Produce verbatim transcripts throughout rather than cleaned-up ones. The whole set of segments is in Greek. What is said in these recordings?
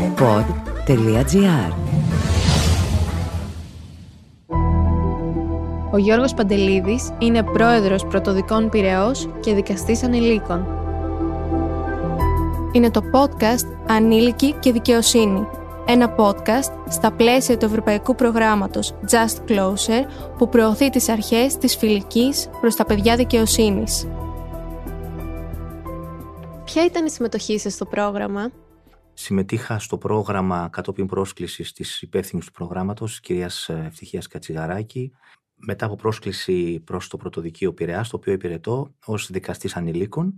pod.gr. Ο Γιώργος Παντελίδης είναι πρόεδρος Πρωτοδικών Πειραιώς και δικαστής ανηλίκων. Είναι το podcast «Ανήλικοι και δικαιοσύνη». Ένα podcast στα πλαίσια του ευρωπαϊκού προγράμματος Just Closer που προωθεί τις αρχές της φιλικής προς τα παιδιά δικαιοσύνης. Ποια ήταν η συμμετοχή σας στο πρόγραμμα? Συμμετείχα στο πρόγραμμα κατόπιν πρόσκλησης της υπεύθυνης του προγράμματος, κυρίας Ευτυχίας Κατσιγαράκη, μετά από πρόσκληση προς το Πρωτοδικείο Πειραιάς, το οποίο υπηρετώ ως δικαστής ανηλίκων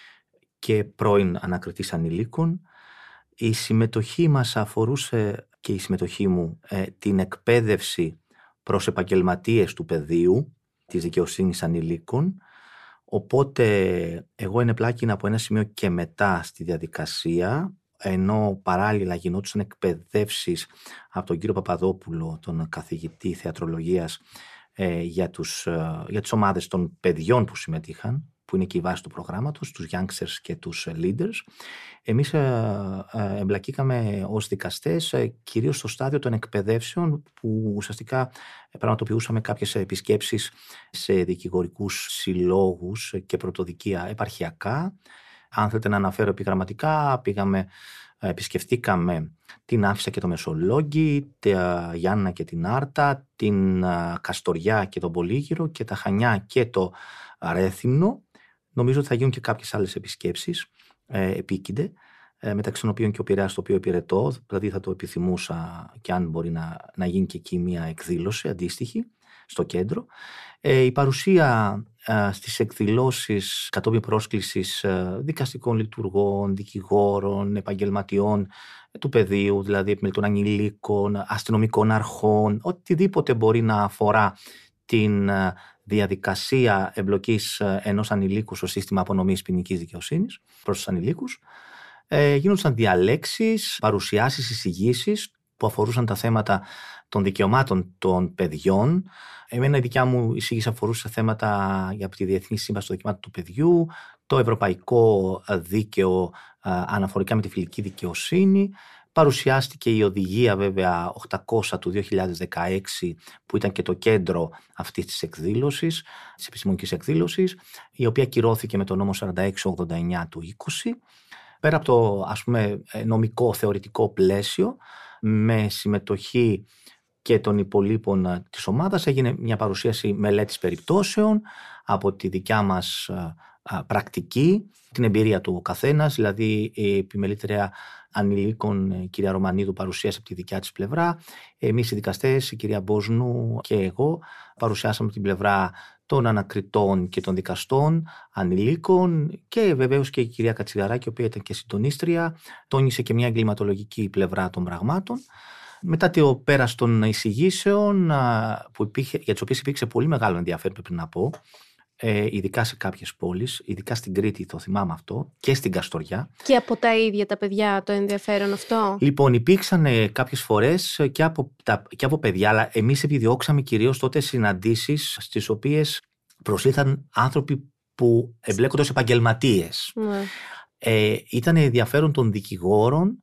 και πρώην ανακριτής ανηλίκων. Η συμμετοχή μας αφορούσε, και η συμμετοχή μου, ε, την εκπαίδευση προς επαγγελματίες του πεδίου της δικαιοσύνης ανηλίκων. Οπότε εγώ ενεπλάκηνα από ένα σημείο και μετά στη διαδικασία, ενώ παράλληλα γινόντουσαν εκπαιδεύσεις από τον κύριο Παπαδόπουλο, τον καθηγητή θεατρολογίας, ε, για, τους, ε, για τις ομάδες των παιδιών που συμμετείχαν, που είναι και η βάση του προγράμματος, τους youngsters και τους leaders. Εμείς ε, ε, εμπλακήκαμε ως δικαστές ε, κυρίως στο στάδιο των εκπαιδεύσεων, που ουσιαστικά πραγματοποιούσαμε κάποιες επισκέψεις σε δικηγορικούς συλλόγους και πρωτοδικεία επαρχιακά. Αν θέλετε να αναφέρω επιγραμματικά, πήγαμε, επισκεφτήκαμε την Άφισσα και το Μεσολόγγι, τα Γιάννα και την Άρτα, την Καστοριά και τον Πολύγυρο και τα Χανιά και το Ρέθυμνο. Νομίζω ότι θα γίνουν και κάποιες άλλες επισκέψεις ε, επίκυνται, ε, μεταξύ των οποίων και ο Πειραιάς, το οποίο υπηρετώ, δηλαδή θα το επιθυμούσα και αν μπορεί να, να γίνει και εκεί μια εκδήλωση αντίστοιχη στο κέντρο. Ε, η παρουσία ε, στις εκδηλώσεις κατόπιν πρόσκλησης ε, δικαστικών λειτουργών, δικηγόρων, επαγγελματιών ε, του πεδίου, δηλαδή επιμελητών ανηλίκων, αστυνομικών αρχών, οτιδήποτε μπορεί να αφορά την ε, διαδικασία εμπλοκής ενός ανηλίκου στο σύστημα απονομής ποινικής δικαιοσύνης προς τους ανηλίκους. Ε, γίνονταν διαλέξεις, παρουσιάσεις, εισηγήσεις που αφορούσαν τα θέματα των δικαιωμάτων των παιδιών. Εμένα η δικιά μου εισήγηση αφορούσε θέματα για τη Διεθνή Σύμβαση των Δικαιωμάτων του Παιδιού, το ευρωπαϊκό δίκαιο αναφορικά με τη φιλική δικαιοσύνη. Παρουσιάστηκε η οδηγία βέβαια οκτακόσια του δύο χιλιάδες δεκαέξι, που ήταν και το κέντρο αυτής της εκδήλωσης, της επιστημονικής εκδήλωσης, η οποία κυρώθηκε με το νόμο σαράντα έξι ογδόντα εννιά του είκοσι. Πέρα από το, ας πούμε, νομικό θεωρητικό πλαίσιο, με συμμετοχή και των υπολείπων της ομάδας, έγινε μια παρουσίαση μελέτης περιπτώσεων από τη δικιά μας πρακτική, την εμπειρία του καθένας, δηλαδή η επιμελήτρια ανηλίκων, κυρία Ρωμανίδου, παρουσίασε από τη δικιά της πλευρά. Εμείς οι δικαστές, η κυρία Μποσνού και εγώ, παρουσιάσαμε από την πλευρά των ανακριτών και των δικαστών ανηλίκων, και βεβαίως και η κυρία Κατσιγαράκη, η οποία ήταν και συντονίστρια, τόνισε και μια εγκληματολογική πλευρά των πραγμάτων. Μετά το πέρας των εισηγήσεων, που υπήρχε, για τις οποίες υπήρξε πολύ μεγάλο ενδιαφέρον, πρέπει να πω, Ε, ειδικά σε κάποιες πόλεις, ειδικά στην Κρήτη, το θυμάμαι αυτό, και στην Καστοριά. Και από τα ίδια τα παιδιά το ενδιαφέρον αυτό? Λοιπόν, υπήρξαν ε, κάποιες φορές και από, τα, και από παιδιά, αλλά εμείς επιδιώξαμε κυρίως τότε συναντήσεις στις οποίες προσήλθαν άνθρωποι που εμπλέκονται ως επαγγελματίες. Mm. Ε, ήταν ενδιαφέρον των δικηγόρων,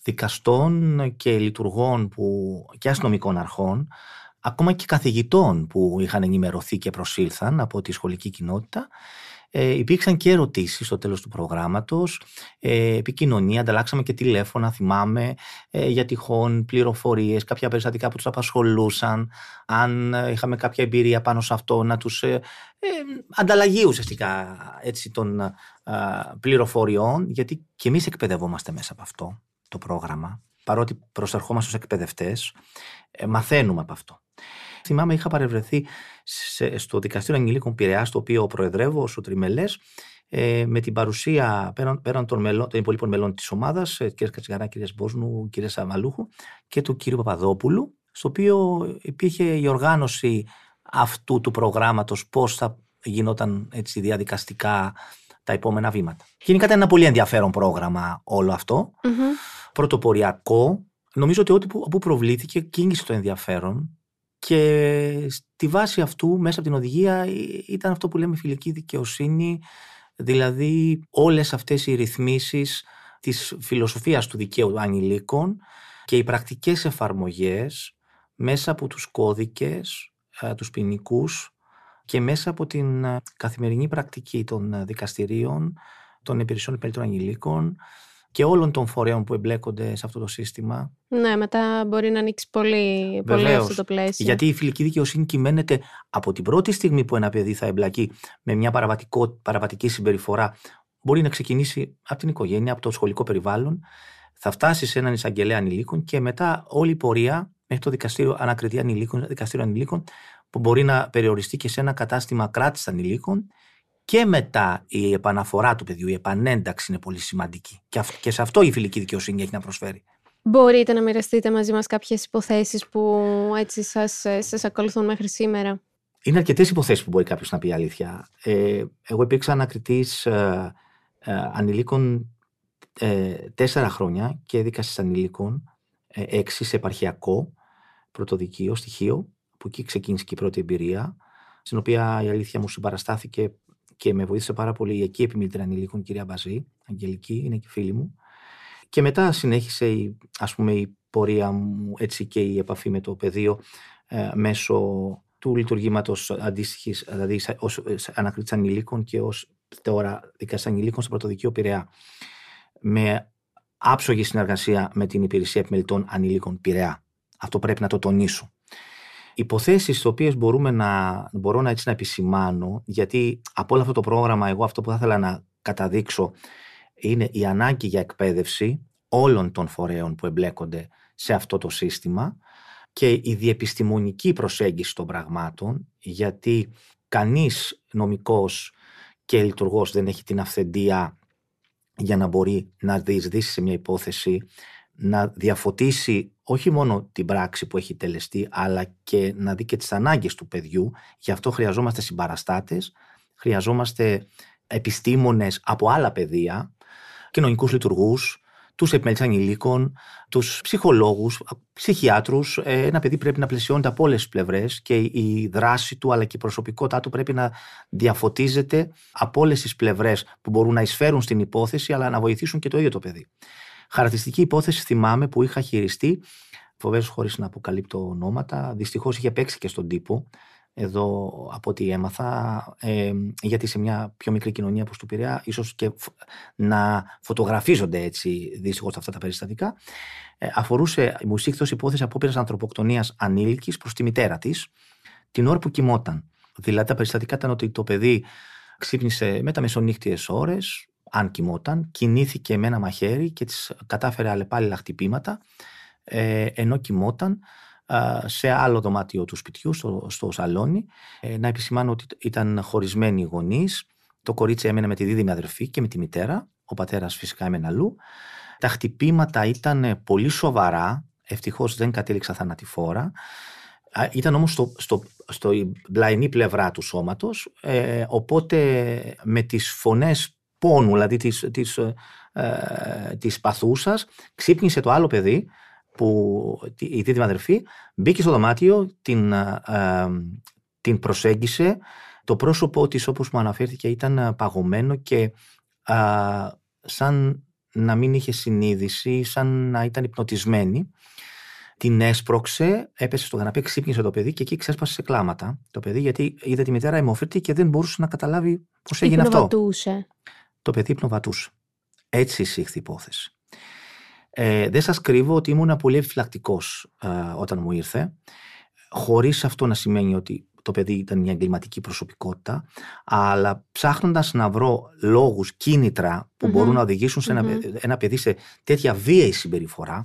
δικαστών και λειτουργών που, και αστυνομικών αρχών, ακόμα και καθηγητών που είχαν ενημερωθεί και προσήλθαν από τη σχολική κοινότητα. Ε, υπήρξαν και ερωτήσεις στο τέλος του προγράμματος, ε, επικοινωνία, ανταλλάξαμε και τηλέφωνα, θυμάμαι, ε, για τυχόν πληροφορίες, κάποια περιστατικά που τους απασχολούσαν, αν ε, είχαμε κάποια εμπειρία πάνω σε αυτό, να τους ε, ε, ανταλλαγή ουσιαστικά έτσι, των ε, πληροφοριών, γιατί και εμείς εκπαιδευόμαστε μέσα από αυτό το πρόγραμμα. Παρότι προσερχόμαστε ως εκπαιδευτές, ε, μαθαίνουμε από αυτό. Θυμάμαι, είχα παρευρεθεί σε, στο Δικαστήριο Ανηλίκων Πειραιάς, το οποίο προεδρεύω ως ο τριμελές, ε, με την παρουσία πέραν, πέραν των, μελών, των υπολείπων μελών της ομάδας, ε, κ. Κατσιγαράκη, κ. Μπόσνου, κ. Σαμαλούχου και του κ. Παπαδόπουλου, στο οποίο υπήρχε η οργάνωση αυτού του προγράμματος, πώς θα γινόταν έτσι διαδικαστικά τα επόμενα βήματα. Γενικά ήταν ένα πολύ ενδιαφέρον πρόγραμμα όλο αυτό. Mm-hmm. Πρωτοποριακό. Νομίζω ότι ό,τι που, που προβλήθηκε κίνησε το ενδιαφέρον, και στη βάση αυτού, μέσα από την οδηγία, ήταν αυτό που λέμε φιλική δικαιοσύνη, δηλαδή όλες αυτές οι ρυθμίσεις της φιλοσοφίας του δικαίου ανηλίκων και οι πρακτικές εφαρμογές μέσα από τους κώδικες, τους ποινικούς και μέσα από την καθημερινή πρακτική των δικαστηρίων, των υπηρεσιών επιμελητών ανηλίκων και όλων των φορέων που εμπλέκονται σε αυτό το σύστημα. Ναι, μετά μπορεί να ανοίξει πολύ, πολύ αυτό το πλαίσιο. Γιατί η φιλική δικαιοσύνη κυμαίνεται από την πρώτη στιγμή που ένα παιδί θα εμπλακεί με μια παραβατική συμπεριφορά. Μπορεί να ξεκινήσει από την οικογένεια, από το σχολικό περιβάλλον, θα φτάσει σε έναν εισαγγελέα ανηλίκων και μετά όλη η πορεία μέχρι το δικαστήριο ανακριτή ανηλίκων, δικαστήριο ανηλίκων, που μπορεί να περιοριστεί και σε ένα κατάστημα κράτησης ανηλίκων. Και μετά η επαναφορά του παιδιού, η επανένταξη είναι πολύ σημαντική. Και σε αυτό η φιλική δικαιοσύνη έχει να προσφέρει. Μπορείτε να μοιραστείτε μαζί μας κάποιες υποθέσεις που έτσι σας, σας ακολουθούν μέχρι σήμερα? Είναι αρκετές υποθέσεις που μπορεί κάποιος να πει αλήθεια. Ε, εγώ υπήρξα ανακριτής ε, ε, ανηλίκων ε, τέσσερα χρόνια και δίκασης ανηλίκων ε, έξι σε επαρχιακό πρωτοδικείο, στοιχείο, που εκεί ξεκίνησε και η πρώτη εμπειρία, στην οποία η αλήθεια μου συμπαραστάθηκε και με βοήθησε πάρα πολύ η εκεί επιμελήτρια ανηλίκων, κυρία Μπαζή, Αγγελική, είναι και φίλη μου. Και μετά συνέχισε η, ας πούμε, η πορεία μου, έτσι και η επαφή με το πεδίο ε, μέσω του λειτουργήματος αντίστοιχης, δηλαδή ως ανακρίτης ανηλίκων και ως τώρα δικαστής ανηλίκων στο πρωτοδικείο Πειραιά. Με άψογη συνεργασία με την υπηρεσία επιμελητών ανηλίκων Πειραιά. Αυτό πρέπει να το τονίσω. Υποθέσεις τις οποίες μπορούμε να, μπορώ να, έτσι να επισημάνω, γιατί από όλο αυτό το πρόγραμμα εγώ αυτό που θα ήθελα να καταδείξω είναι η ανάγκη για εκπαίδευση όλων των φορέων που εμπλέκονται σε αυτό το σύστημα και η διεπιστημονική προσέγγιση των πραγμάτων, γιατί κανείς νομικός και λειτουργός δεν έχει την αυθεντία για να μπορεί να διεισδύσει σε μια υπόθεση, να διαφωτίσει όχι μόνο την πράξη που έχει τελεστεί, αλλά και να δει και τις ανάγκες του παιδιού. Γι' αυτό χρειαζόμαστε συμπαραστάτες, χρειαζόμαστε επιστήμονες από άλλα πεδία, κοινωνικούς λειτουργούς, τους επιμελητές ανηλίκων, τους ψυχολόγους, ψυχιάτρους. Ένα παιδί πρέπει να πλαισιώνεται από όλες τις πλευρές και η δράση του αλλά και η προσωπικότητά του πρέπει να διαφωτίζεται από όλες τις πλευρές που μπορούν να εισφέρουν στην υπόθεση αλλά να βοηθήσουν και το ίδιο το παιδί. Χαρακτηριστική υπόθεση θυμάμαι που είχα χειριστεί, φοβέρως χωρίς να αποκαλύπτω ονόματα, δυστυχώς είχε παίξει και στον τύπο, εδώ από ό,τι έμαθα, ε, γιατί σε μια πιο μικρή κοινωνία όπως του Πειραιά, ίσως και να φωτογραφίζονται έτσι δυστυχώς αυτά τα περιστατικά, ε, αφορούσε η μουσική υπόθεση απόπειρας ανθρωποκτονίας ανήλικης προς τη μητέρα της, την ώρα που κοιμόταν. Δηλαδή τα περιστατικά ήταν ότι το παιδί ξύπνησε με τα μεσονύχτιες ώρες, αν κοιμόταν, κινήθηκε με ένα μαχαίρι και της κατάφερε αλλεπάλληλα χτυπήματα, ε, ενώ κοιμόταν σε άλλο δωμάτιο του σπιτιού, στο, στο σαλόνι. Ε, να επισημάνω ότι ήταν χωρισμένοι οι γονείς. Το κορίτσι έμενε με τη δίδυμη αδερφή και με τη μητέρα. Ο πατέρας φυσικά έμενε αλλού. Τα χτυπήματα ήταν πολύ σοβαρά. Ευτυχώς δεν κατέληξα θανατηφόρα. Ήταν όμως στο, στο, στο μπλαϊνή πλευρά του σώματος. Ε, οπότε με τις φωνές πόνου, δηλαδή της, της, ε, της παθούσας, ξύπνησε το άλλο παιδί, που η δίδυμη αδερφή μπήκε στο δωμάτιο, την, ε, την προσέγγισε. Το πρόσωπό της, όπως μου αναφέρθηκε, ήταν παγωμένο και ε, σαν να μην είχε συνείδηση, σαν να ήταν υπνοτισμένη. Την έσπρωξε, έπεσε στο καναπέ, ξύπνησε το παιδί και εκεί ξέσπασε σε κλάματα το παιδί, γιατί είδε τη μητέρα αιμόφυρτη και δεν μπορούσε να καταλάβει πώς έγινε αυτό. Υπνοβατούσε. Το παιδί υπνοβατούσε. Έτσι εισήχθη η υπόθεση. Ε, δεν σας κρύβω ότι ήμουν πολύ επιφυλακτικός ε, όταν μου ήρθε, χωρίς αυτό να σημαίνει ότι το παιδί ήταν μια εγκληματική προσωπικότητα, αλλά ψάχνοντας να βρω λόγους, κίνητρα που mm-hmm. μπορούν να οδηγήσουν σε mm-hmm. ένα, ένα παιδί σε τέτοια βίαιη συμπεριφορά,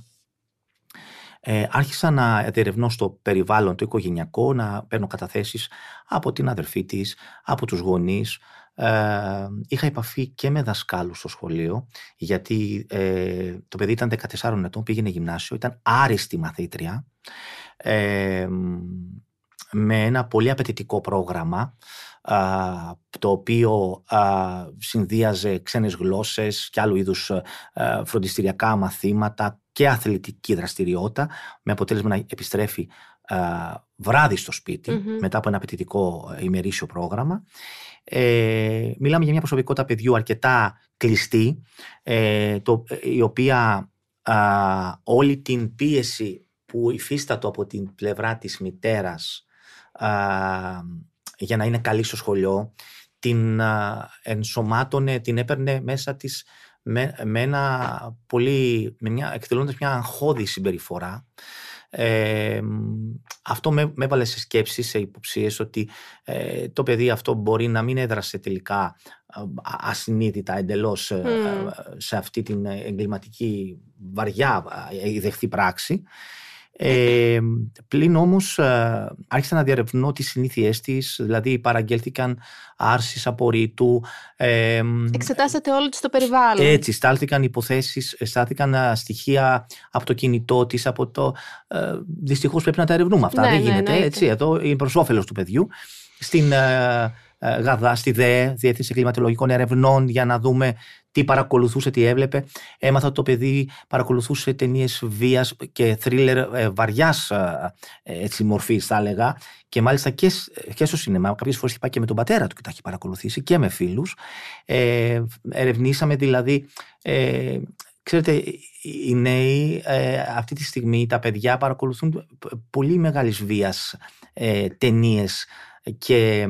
ε, άρχισα να διερευνώ στο περιβάλλον το οικογενειακό, να παίρνω καταθέσεις από την αδερφή της, από τους γονείς. Ε, είχα επαφή και με δασκάλους στο σχολείο, γιατί ε, το παιδί ήταν δεκατεσσάρων ετών, πήγαινε γυμνάσιο, ήταν άριστη μαθήτρια, ε, με ένα πολύ απαιτητικό πρόγραμμα, α, το οποίο α, συνδύαζε ξένες γλώσσες και άλλου είδους α, φροντιστηριακά μαθήματα και αθλητική δραστηριότητα, με αποτέλεσμα να επιστρέφει α, βράδυ στο σπίτι, mm-hmm. μετά από ένα απαιτητικό ημερήσιο πρόγραμμα. Ε, μιλάμε για μια προσωπικότητα παιδιού αρκετά κλειστή, ε, το, η οποία α, όλη την πίεση που υφίστατο από την πλευρά της μητέρας α, για να είναι καλή στο σχολείο, την α, ενσωμάτωνε, την έπαιρνε μέσα της με, με ένα πολύ, με μια, εκτελώντας μια αγχώδη συμπεριφορά. Ε, αυτό με, με έβαλε σε σκέψεις, σε υποψίες ότι ε, το παιδί αυτό μπορεί να μην έδρασε τελικά ε, ασυνείδητα εντελώς mm. ε, σε αυτή την εγκληματική βαριά ε, ιδεχθή πράξη. Ε, πλην όμως ε, άρχισα να διαρευνώ τις συνήθειές της, δηλαδή παραγγέλθηκαν άρσεις απορρίτου. Ε, Εξετάσατε όλο το περιβάλλον. Έτσι, στάλθηκαν υποθέσεις, στάλθηκαν στοιχεία από το κινητό της, από το... Ε, δυστυχώς πρέπει να τα ερευνούμε αυτά, ναι, δεν ναι, γίνεται, ναι, έτσι, εδώ είναι προς όφελος του παιδιού. Στην ε, ε, ΓΑΔΑ, στη ΔΕΕ, Διεύθυνση Εγκληματολογικών Ερευνών, για να δούμε τι παρακολουθούσε, τι έβλεπε. Έμαθα ότι το παιδί παρακολουθούσε ταινίες βίας και θρίλερ ε, βαριάς ε, μορφής, θα έλεγα. Και μάλιστα και, και στο σινεμά. Κάποιες φορές είχε πάει και με τον πατέρα του και τα έχει παρακολουθήσει και με φίλους. Ε, ερευνήσαμε δηλαδή. Ε, ξέρετε, οι νέοι ε, αυτή τη στιγμή, τα παιδιά παρακολουθούν πολύ μεγάλης βίας ε, ταινίες και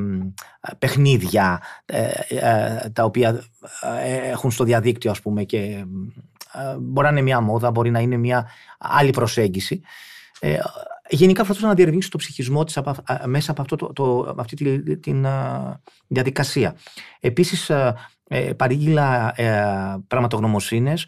παιχνίδια ε, ε, τα οποία ε, έχουν στο διαδίκτυο, ας πούμε, και ε, μπορεί να είναι μια μόδα, μπορεί να είναι μια άλλη προσέγγιση. Ε, γενικά προσπαθούσα να διερευνήσω το ψυχισμό της από, μέσα από, αυτό το, το, αυτή τη, την α, διαδικασία. Επίσης ε, παρήγγειλα ε, πραγματογνωμοσύνες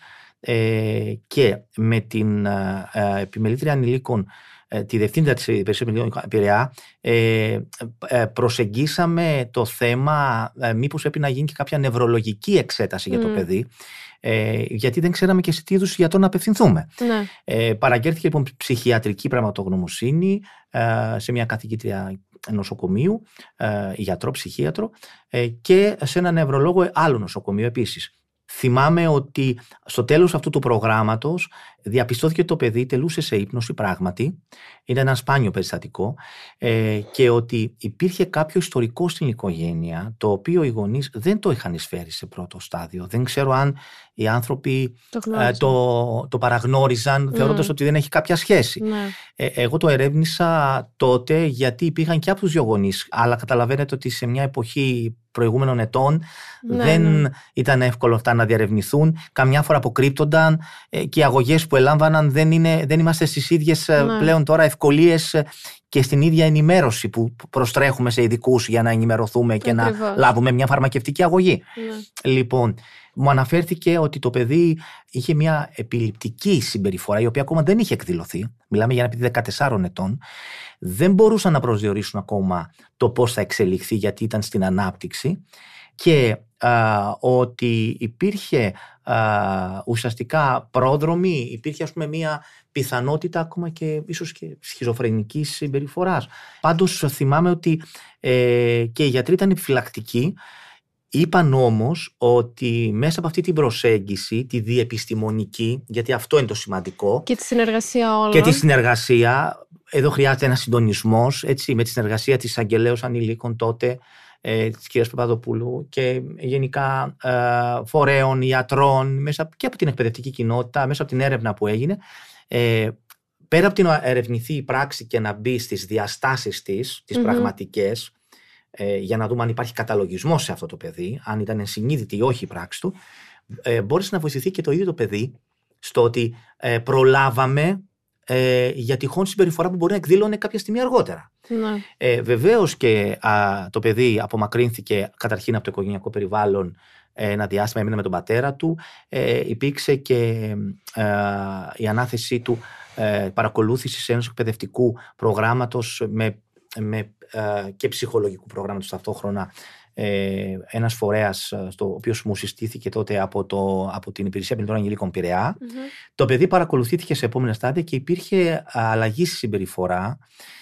ε, και με την ε, επιμελήτρια ανηλίκων, τη διευθύντρια της Υπηρεσίας Επιμελητικών Πειραιά, ε, ε, προσεγγίσαμε το θέμα ε, μήπως πρέπει να γίνει και κάποια νευρολογική εξέταση mm. για το παιδί, ε, γιατί δεν ξέραμε και σε τι είδους γιατρό να απευθυνθούμε. Ναι. Ε, παραγγέλθηκε λοιπόν ψυχιατρική πραγματογνωμοσύνη ε, σε μια καθηγήτρια νοσοκομείου, ε, γιατρό, ψυχίατρο, ε, και σε ένα νευρολόγο άλλο νοσοκομείο επίσης. Θυμάμαι ότι στο τέλος αυτού του προγράμματος διαπιστώθηκε ότι το παιδί τελούσε σε ύπνωση πράγματι, είναι ένα σπάνιο περιστατικό, ε, και ότι υπήρχε κάποιο ιστορικό στην οικογένεια το οποίο οι γονείς δεν το είχαν εισφέρει σε πρώτο στάδιο. Δεν ξέρω αν οι άνθρωποι το, ε, το, το παραγνώριζαν mm. θεωρώντας ότι δεν έχει κάποια σχέση. Mm. Ε, εγώ το ερεύνησα τότε γιατί υπήρχαν και από τους δύο γονείς, αλλά καταλαβαίνετε ότι σε μια εποχή προηγούμενων ετών ναι, δεν ναι. ήταν εύκολο αυτά να διαρευνηθούν. Καμιά φορά αποκρύπτονταν ε, και οι αγωγές που ελάμβαναν δεν, είναι, δεν είμαστε στις ίδιες ναι. πλέον τώρα ευκολίες και στην ίδια ενημέρωση που προστρέχουμε σε ειδικούς για να ενημερωθούμε και Ακριβώς. να λάβουμε μια φαρμακευτική αγωγή. Ναι. Λοιπόν, μου αναφέρθηκε ότι το παιδί είχε μια επιληπτική συμπεριφορά, η οποία ακόμα δεν είχε εκδηλωθεί. Μιλάμε για ένα παιδί δεκατεσσάρων ετών. Δεν μπορούσαν να προσδιορίσουν ακόμα το πώς θα εξελιχθεί, γιατί ήταν στην ανάπτυξη. Και α, ότι υπήρχε α, ουσιαστικά πρόδρομη, υπήρχε ας πούμε μια πιθανότητα ακόμα και ίσως και σχιζοφρενικής συμπεριφοράς. Πάντως θυμάμαι ότι ε, και οι γιατροί ήταν επιφυλακτικοί. Είπαν όμως ότι μέσα από αυτή την προσέγγιση, τη διεπιστημονική, γιατί αυτό είναι το σημαντικό. Και τη συνεργασία όλων. Και τη συνεργασία, εδώ χρειάζεται ένα συντονισμός, έτσι, με τη συνεργασία της Αγγελέως Ανηλίκων τότε, ε, της κυρίας Παπαδοπούλου και γενικά ε, φορέων, ιατρών, μέσα και από την εκπαιδευτική κοινότητα, μέσα από την έρευνα που έγινε. Ε, πέρα από την να ερευνηθεί η πράξη και να μπει στις διαστάσεις της, τις mm-hmm. πραγματικές, ε, για να δούμε αν υπάρχει καταλογισμός σε αυτό το παιδί, αν ήταν ενσυνείδητη ή όχι η πράξη του, ε, μπόρεσε να βοηθηθεί και το ίδιο το παιδί στο ότι ε, προλάβαμε ε, για τυχόν συμπεριφορά που μπορεί να εκδήλωνε κάποια στιγμή αργότερα. Ναι. Ε, βεβαίως και α, το παιδί απομακρύνθηκε καταρχήν από το οικογενειακό περιβάλλον ένα διάστημα, έμεινε με τον πατέρα του, ε, υπήρξε και ε, η ανάθεσή του ε, παρακολούθησης ενός εκπαιδευτικού προγράμματος με, με, ε, και ψυχολογικού προγράμματος ταυτόχρονα, ε, ένας φορέας στο οποίο μου συστήθηκε τότε από, το, από την Υπηρεσία Επιμελητικών Ανηλίκων Πειραιά. Mm-hmm. Το παιδί παρακολουθήθηκε σε επόμενα στάδια και υπήρχε αλλαγή στη συμπεριφορά.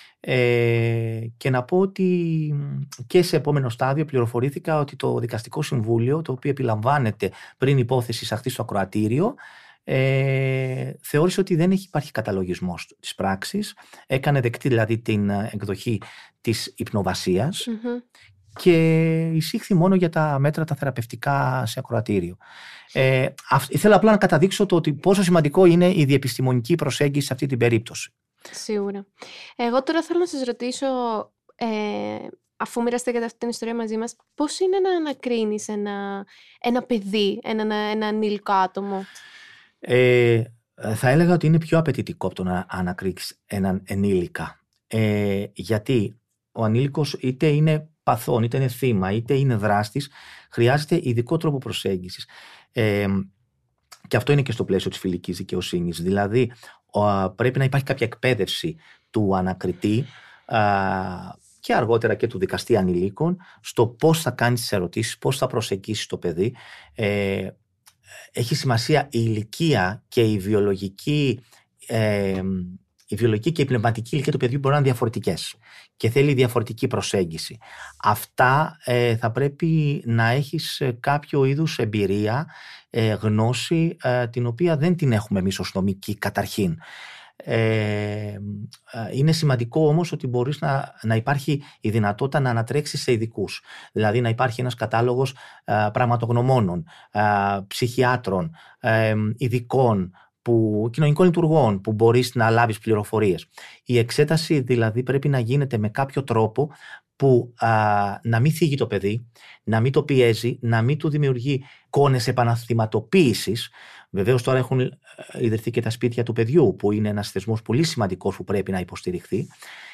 Ε, και να πω ότι και σε επόμενο στάδιο πληροφορήθηκα ότι το Δικαστικό Συμβούλιο, το οποίο επιλαμβάνεται πριν η υπόθεση εισαχθεί στο ακροατήριο, ε, θεώρησε ότι δεν έχει υπάρχει καταλογισμός της πράξης, έκανε δεκτή δηλαδή την εκδοχή της υπνοβασίας mm-hmm. και εισήχθη μόνο για τα μέτρα τα θεραπευτικά σε ακροατήριο. Ε, Θέλω απλά να καταδείξω το ότι πόσο σημαντικό είναι η διεπιστημονική προσέγγιση σε αυτή την περίπτωση. Σίγουρα. Εγώ τώρα θέλω να σας ρωτήσω, ε, αφού μοιραστήκατε αυτή την ιστορία μαζί μας, πώς είναι να ανακρίνεις ένα, ένα παιδί, ένα, ένα ανήλικο άτομο? Ε, θα έλεγα ότι είναι πιο απαιτητικό από το να ανακρίνεις έναν ενήλικα. Ε, γιατί ο ανήλικος είτε είναι παθών, είτε είναι θύμα, είτε είναι δράστης, χρειάζεται ειδικό τρόπο προσέγγισης. Ε, και αυτό είναι και στο πλαίσιο της φιλικής δικαιοσύνης. Δηλαδή, ο, πρέπει να υπάρχει κάποια εκπαίδευση του ανακριτή α, και αργότερα και του δικαστή ανηλίκων στο πώς θα κάνεις τις ερωτήσεις, πώς θα προσεγγίσεις το παιδί. Ε, έχει σημασία η ηλικία και η βιολογική ε, η βιολογική και η πνευματική ηλικία του παιδιού μπορεί να είναι διαφορετικές και θέλει διαφορετική προσέγγιση. Αυτά ε, θα πρέπει να έχεις κάποιο είδους εμπειρία, ε, γνώση, ε, την οποία δεν την έχουμε εμείς ως νομικοί καταρχήν. Ε, είναι σημαντικό όμως ότι μπορείς να, να υπάρχει η δυνατότητα να ανατρέξεις σε ειδικούς. Δηλαδή να υπάρχει ένας κατάλογος ε, πραγματογνωμόνων, ε, ψυχιάτρων, ε, ειδικών, που, κοινωνικών λειτουργών που μπορείς να λάβεις πληροφορίες. Η εξέταση δηλαδή πρέπει να γίνεται με κάποιο τρόπο που α, να μην θίγει το παιδί, να μην το πιέζει, να μην του δημιουργεί εικόνες επαναθυματοποίησης. Βεβαίως τώρα έχουν ιδρυθεί και τα σπίτια του παιδιού, που είναι ένας θεσμός πολύ σημαντικός που πρέπει να υποστηριχθεί.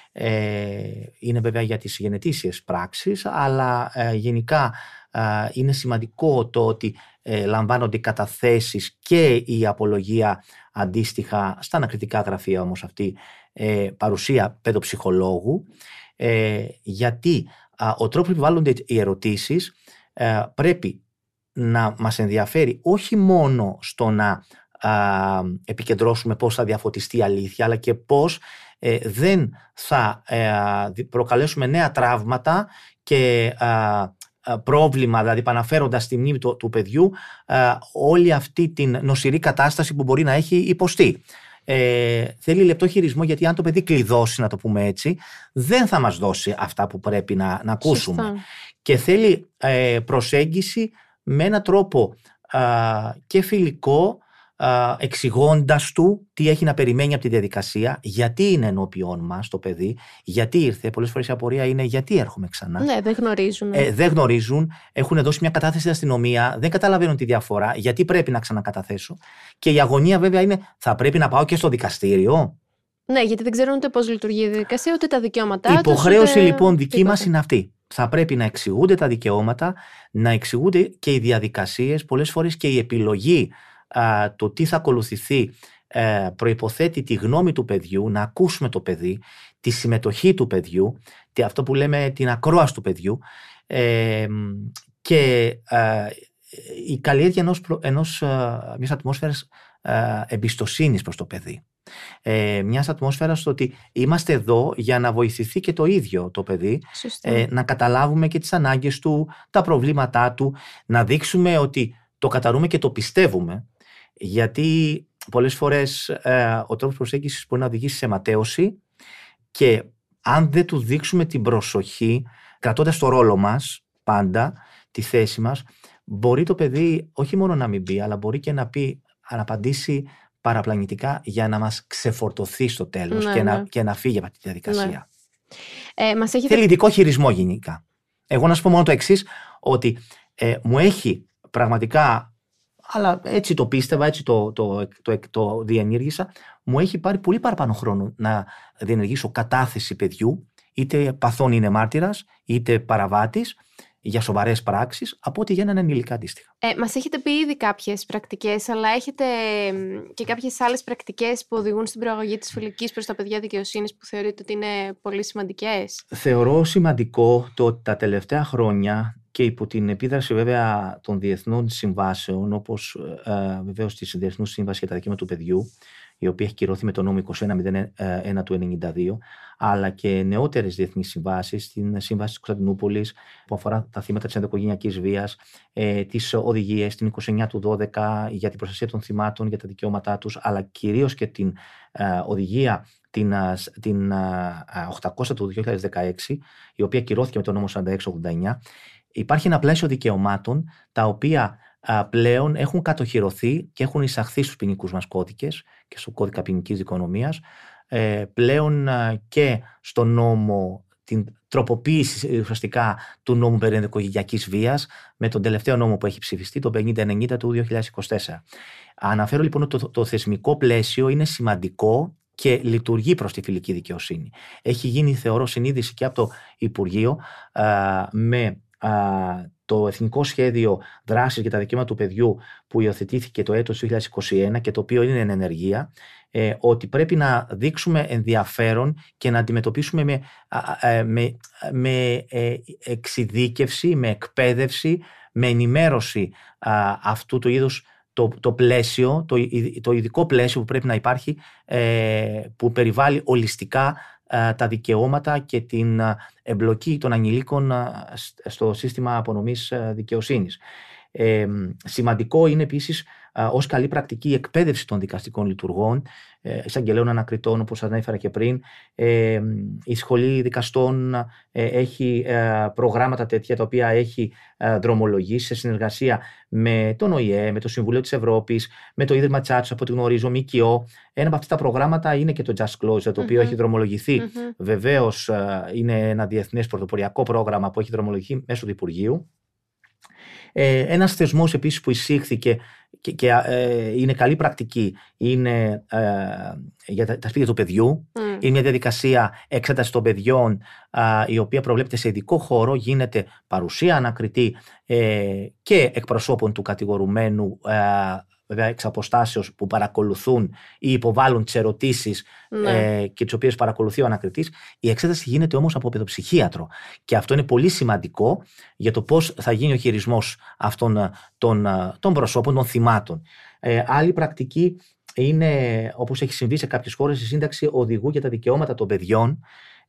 Ε, είναι βέβαια για τις γενετήσιες πράξεις, αλλά ε, γενικά ε, είναι σημαντικό το ότι ε, λαμβάνονται οι καταθέσεις και η απολογία αντίστοιχα στα ανακριτικά γραφεία, όμως αυτή ε, παρουσία παιδοψυχολόγου, ε, γιατί α, ο τρόπος που επιβάλλονται οι ερωτήσεις ε, πρέπει να μας ενδιαφέρει όχι μόνο στο να α, επικεντρώσουμε πώς θα διαφωτιστεί η αλήθεια, αλλά και πώς ε, δεν θα ε, προκαλέσουμε νέα τραύματα και α, πρόβλημα, δηλαδή επαναφέροντας στη μνήμη του, του παιδιού α, όλη αυτή την νοσηρή κατάσταση που μπορεί να έχει υποστεί. Ε, θέλει λεπτό χειρισμό, γιατί αν το παιδί κλειδώσει, να το πούμε έτσι, δεν θα μας δώσει αυτά που πρέπει να, να ακούσουμε. Σωστά. Και θέλει ε, προσέγγιση με έναν τρόπο α, και φιλικό, α, εξηγώντας του τι έχει να περιμένει από τη διαδικασία, γιατί είναι ενώπιόν μας το παιδί, γιατί ήρθε. Πολλές φορές η απορία είναι γιατί έρχομαι ξανά. Ναι, δεν γνωρίζουν. Ε, δεν γνωρίζουν, έχουν δώσει μια κατάθεση στην αστυνομία, δεν καταλαβαίνουν τη διαφορά, γιατί πρέπει να ξανακαταθέσω. Και η αγωνία βέβαια είναι, θα πρέπει να πάω και στο δικαστήριο. Ναι, γιατί δεν ξέρουν ούτε πώς λειτουργεί η διαδικασία, ούτε τα δικαιώματά τους. Η υποχρέωση ούτε... λοιπόν δική τίποτα. Μας είναι αυτή. Θα πρέπει να εξηγούνται τα δικαιώματα, να εξηγούνται και οι διαδικασίες, πολλές φορές και η επιλογή, α, το τι θα ακολουθηθεί, α, προϋποθέτει τη γνώμη του παιδιού, να ακούσουμε το παιδί, τη συμμετοχή του παιδιού, αυτό που λέμε την ακρόαση του παιδιού, ε, και α, η καλλιέργεια ενός, ενός, μιας ατμόσφαιρας α, εμπιστοσύνης προς το παιδί. Ε, μιας ατμόσφαιρας στο ότι είμαστε εδώ για να βοηθηθεί και το ίδιο το παιδί, ε, να καταλάβουμε και τις ανάγκες του, τα προβλήματά του, να δείξουμε ότι το καταρούμε και το πιστεύουμε, γιατί πολλές φορές ε, ο τρόπος προσέγγισης μπορεί να οδηγήσει σε ματέωση, και αν δεν του δείξουμε την προσοχή, κρατώντας το ρόλο μας πάντα, τη θέση μας, μπορεί το παιδί όχι μόνο να μην πει, αλλά μπορεί και να πει, να απαντήσει παραπλανητικά για να μας ξεφορτωθεί στο τέλος, ναι, και, ναι. να, και να φύγει από τη διαδικασία. Ναι. Ε, μας έχετε... Θέλει ειδικό χειρισμό γενικά. Εγώ να σου πω μόνο το εξής, ότι ε, μου έχει πραγματικά, αλλά έτσι το πίστευα, έτσι το, το, το, το, το διενήργησα, μου έχει πάρει πολύ παραπάνω χρόνο να διενεργήσω κατάθεση παιδιού, είτε παθών είναι μάρτυρας, είτε παραβάτης, για σοβαρές πράξεις, από ό,τι για έναν ενήλικα αντίστοιχα. Ε, μας έχετε πει ήδη κάποιες πρακτικές, αλλά έχετε και κάποιες άλλες πρακτικές που οδηγούν στην προαγωγή της φιλικής προς τα παιδιά δικαιοσύνης, που θεωρείτε ότι είναι πολύ σημαντικές? Θεωρώ σημαντικό το ότι τα τελευταία χρόνια, και υπό την επίδραση βέβαια των διεθνών συμβάσεων, όπως ε, βεβαίως της Διεθνούς Σύμβασης για τα Δικαιώματα του Παιδιού η οποία έχει κυρωθεί με το νόμο είκοσι ένα μηδέν ένα του ενενήντα δύο, αλλά και νεότερες διεθνείς συμβάσεις, την Σύμβαση της Κωνσταντινούπολης που αφορά τα θύματα της ενδοοικογενειακής βίας, ε, τις οδηγίες, την είκοσι εννιά του δώδεκα για την προστασία των θυμάτων, για τα δικαιώματά τους, αλλά κυρίως και την ε, οδηγία την, την οκτακόσια του δύο χιλιάδες δεκαέξι, η οποία κυρώθηκε με το νόμο σαράντα έξι ογδόντα εννιά. Υπάρχει ένα πλαίσιο δικαιωμάτων τα οποία α, πλέον έχουν κατοχυρωθεί και έχουν εισαχθεί στους ποινικούς μας κώδικες και στο κώδικα ποινικής δικονομίας, ε, πλέον α, και στο νόμο, την τροποποίηση ουσιαστικά του νόμου περί ενδοοικογενειακής βίας με τον τελευταίο νόμο που έχει ψηφιστεί, το πενήντα ενενήντα του δύο χιλιάδες είκοσι τέσσερα. Αναφέρω λοιπόν ότι το, το, το θεσμικό πλαίσιο είναι σημαντικό και λειτουργεί προς τη φιλική δικαιοσύνη. Έχει γίνει, θεωρώ, συνείδηση και από το Υπουργείο α, με α, το Εθνικό Σχέδιο Δράσης για τα Δικαιώματα του Παιδιού που υιοθετήθηκε το έτος δύο χιλιάδες είκοσι ένα και το οποίο είναι εν ενεργεία, ε, ότι πρέπει να δείξουμε ενδιαφέρον και να αντιμετωπίσουμε με, α, με, με ε, εξειδίκευση, με εκπαίδευση, με ενημέρωση α, αυτού του είδους Το, το πλαίσιο, το, το ειδικό πλαίσιο που πρέπει να υπάρχει, ε, που περιβάλλει ολιστικά ε, τα δικαιώματα και την εμπλοκή των ανηλίκων ε, στο σύστημα απονομής ε, δικαιοσύνης. Ε, σημαντικό είναι επίσης ε, ως καλή πρακτική η εκπαίδευση των δικαστικών λειτουργών, ε, εισαγγελέων ανακριτών, όπως ανέφερα και πριν. Ε, η Σχολή Δικαστών ε, έχει ε, προγράμματα τέτοια τα οποία έχει ε, δρομολογήσει σε συνεργασία με τον Ο Η Ε, με το Συμβουλίο της Ευρώπης, με το Ίδρυμα Τσάτσο, από ό,τι γνωρίζω, ΜΚΟ. Ένα από αυτά τα προγράμματα είναι και το Just Closer, το οποίο mm-hmm. έχει δρομολογηθεί. Mm-hmm. Βεβαίως ε, είναι ένα διεθνές πρωτοποριακό πρόγραμμα που έχει δρομολογηθεί μέσω του Υπουργείου. Ε, ένας θεσμός επίσης που εισήχθηκε και, και ε, είναι καλή πρακτική είναι ε, για τα, τα σπίτια του παιδιού. Mm. Είναι μια διαδικασία εξέταση των παιδιών ε, η οποία προβλέπεται σε ειδικό χώρο, γίνεται παρουσία ανακριτή ε, και εκπροσώπων του κατηγορουμένου, ε, βέβαια εξ αποστάσεως, που παρακολουθούν ή υποβάλλουν τις ερωτήσεις ναι. ε, και τις οποίες παρακολουθεί ο ανακριτής. Η εξέταση γίνεται όμως από παιδοψυχίατρο και αυτό είναι πολύ σημαντικό για το πώς θα γίνει ο χειρισμός αυτών των, των προσώπων, των θυμάτων. Ε, άλλη πρακτική είναι, όπως έχει συμβεί σε κάποιες χώρες, η σύνταξη οδηγού για τα δικαιώματα των παιδιών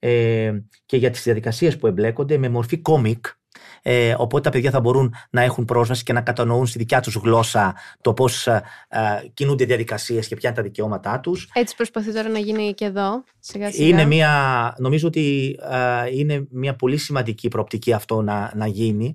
ε, και για τις διαδικασίες που εμπλέκονται με μορφή κόμικ. Ε, οπότε τα παιδιά θα μπορούν να έχουν πρόσβαση και να κατανοούν στη δικιά τους γλώσσα το πώς ε, ε, κινούνται οι διαδικασίες και ποια είναι τα δικαιώματά τους. Έτσι προσπαθεί τώρα να γίνει και εδώ, σιγά σιγά. Είναι μια, νομίζω ότι ε, είναι μια πολύ σημαντική προοπτική αυτό να, να γίνει.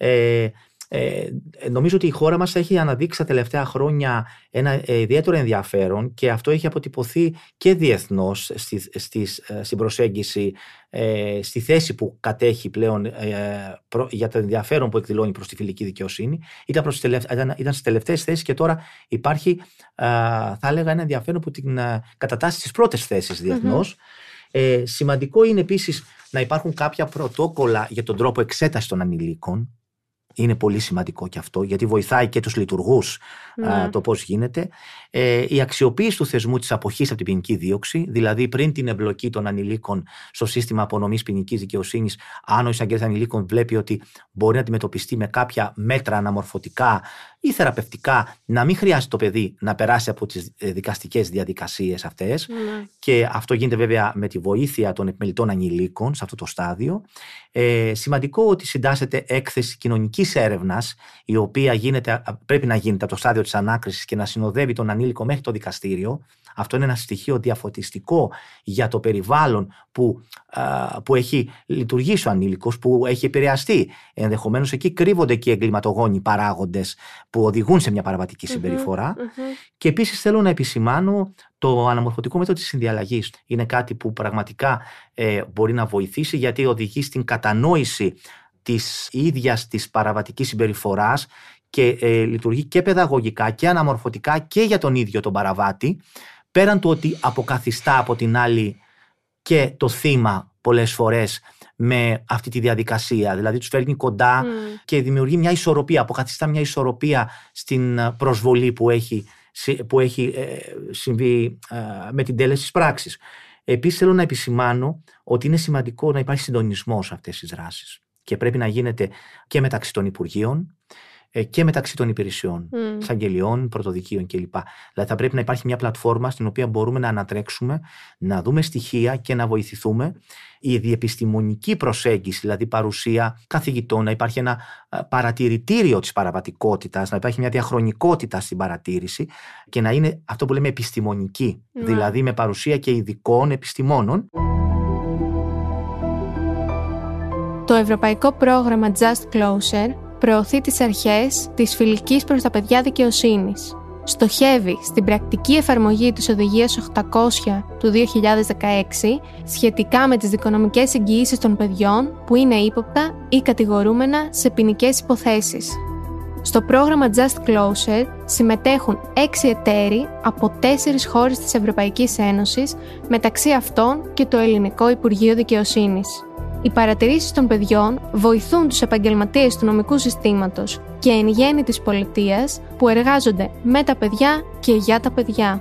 Ε, Ε, νομίζω ότι η χώρα μας έχει αναδείξει τα τελευταία χρόνια ένα ε, ιδιαίτερο ενδιαφέρον και αυτό έχει αποτυπωθεί και διεθνώς στη, στη, στην προσέγγιση, ε, στη θέση που κατέχει πλέον ε, προ, για το ενδιαφέρον που εκδηλώνει προς τη φιλική δικαιοσύνη. Ήταν, προς τελευ, ήταν, ήταν στις τελευταίες θέσεις και τώρα υπάρχει, ε, θα έλεγα, ένα ενδιαφέρον που την ε, κατατάσσει στις πρώτες θέσεις διεθνώς. Mm-hmm. Ε, σημαντικό είναι επίσης να υπάρχουν κάποια πρωτόκολλα για τον τρόπο εξέτασης των ανηλίκων. Είναι πολύ σημαντικό και αυτό, γιατί βοηθάει και τους λειτουργούς ναι. α, το πώς γίνεται. Ε, η αξιοποίηση του θεσμού της αποχής από την ποινική δίωξη, δηλαδή πριν την εμπλοκή των ανηλίκων στο σύστημα απονομής ποινικής δικαιοσύνης, αν ο εισαγγελέας ανηλίκων βλέπει ότι μπορεί να αντιμετωπιστεί με κάποια μέτρα αναμορφωτικά ή θεραπευτικά, να μην χρειάζεται το παιδί να περάσει από τις δικαστικές διαδικασίες αυτές. Ναι. Και αυτό γίνεται βέβαια με τη βοήθεια των επιμελητών ανηλίκων σε αυτό το στάδιο. Ε, σημαντικό ότι συντάσσεται έκθεση κοινωνικής έρευνας, η οποία γίνεται, πρέπει να γίνεται από το στάδιο της ανάκρισης και να συνοδεύει τον ανήλικο μέχρι το δικαστήριο. Αυτό είναι ένα στοιχείο διαφωτιστικό για το περιβάλλον που, α, που έχει λειτουργήσει ο ανήλικος, που έχει επηρεαστεί. Ενδεχομένως εκεί κρύβονται και οι εγκληματογόνοι παράγοντες που οδηγούν σε μια παραβατική συμπεριφορά. Mm-hmm, mm-hmm. Και επίσης θέλω να επισημάνω το αναμορφωτικό μέτρο της συνδιαλλαγής. Είναι κάτι που πραγματικά ε, μπορεί να βοηθήσει, γιατί οδηγεί στην κατανόηση της ίδιας της παραβατικής συμπεριφοράς και ε, λειτουργεί και παιδαγωγικά και αναμορφωτικά και για τον ίδιο τον παραβάτη, πέραν του ότι αποκαθιστά από την άλλη και το θύμα πολλές φορές με αυτή τη διαδικασία. Δηλαδή τους φέρνει κοντά mm. και δημιουργεί μια ισορροπία, αποκαθιστά μια ισορροπία στην προσβολή που έχει, που έχει ε, συμβεί ε, με την τέλεση της πράξης. Επίσης θέλω να επισημάνω ότι είναι σημαντικό να υπάρχει συντονισμός σε αυτές τις δράσεις και πρέπει να γίνεται και μεταξύ των Υπουργείων και μεταξύ των υπηρεσιών, mm. εισαγγελιών, πρωτοδικείων κλπ. Δηλαδή θα πρέπει να υπάρχει μια πλατφόρμα στην οποία μπορούμε να ανατρέξουμε, να δούμε στοιχεία και να βοηθηθούμε. Η διεπιστημονική προσέγγιση, δηλαδή παρουσία καθηγητών, να υπάρχει ένα παρατηρητήριο της παραβατικότητας, να υπάρχει μια διαχρονικότητα στην παρατήρηση και να είναι αυτό που λέμε επιστημονική, mm. δηλαδή με παρουσία και ειδικών επιστημόνων. Το ευρωπαϊκό πρόγραμμα Just Closer προωθεί τις αρχές της φιλικής προς τα παιδιά δικαιοσύνης. Στοχεύει στην πρακτική εφαρμογή της Οδηγίας οκτακόσια του δύο χιλιάδες δεκαέξι σχετικά με τις δικονομικές εγγυήσεις των παιδιών που είναι ύποπτα ή κατηγορούμενα σε ποινικές υποθέσεις. Στο πρόγραμμα Just Closer συμμετέχουν έξι εταίροι από τέσσερις χώρες της Ευρωπαϊκής Ένωσης, μεταξύ αυτών και το Ελληνικό Υπουργείο Δικαιοσύνης. Οι παρατηρήσεις των παιδιών βοηθούν τους επαγγελματίες του νομικού συστήματος και εν γέννη της πολιτείας που εργάζονται με τα παιδιά και για τα παιδιά.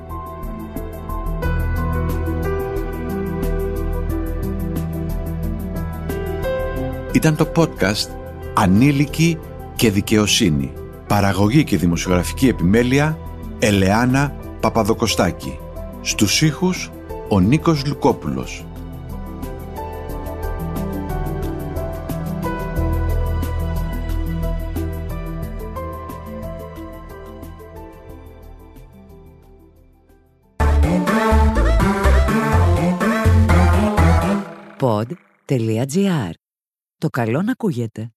Ήταν το podcast «Ανήλικοι και δικαιοσύνη». Παραγωγή και δημοσιογραφική επιμέλεια Ελεάνα Παπαδοκοστάκη. Στους ήχους ο Νίκος Λουκόπουλος. pod τελεία τζι άρ. Το καλό να ακούγεται.